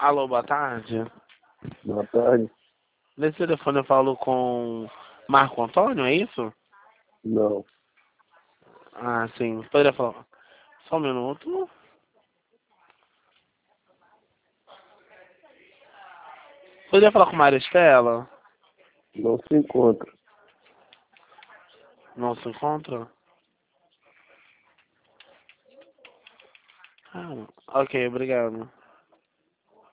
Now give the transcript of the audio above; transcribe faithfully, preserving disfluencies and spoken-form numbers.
Alô, boa tarde. Boa tarde. Nesse telefone eu falo com Marco Antônio, é isso? Não. Ah, sim. Poderia falar. Só um minuto. Poderia falar com Maristela? Não se encontra. Não se encontra? Ah, ok, obrigado.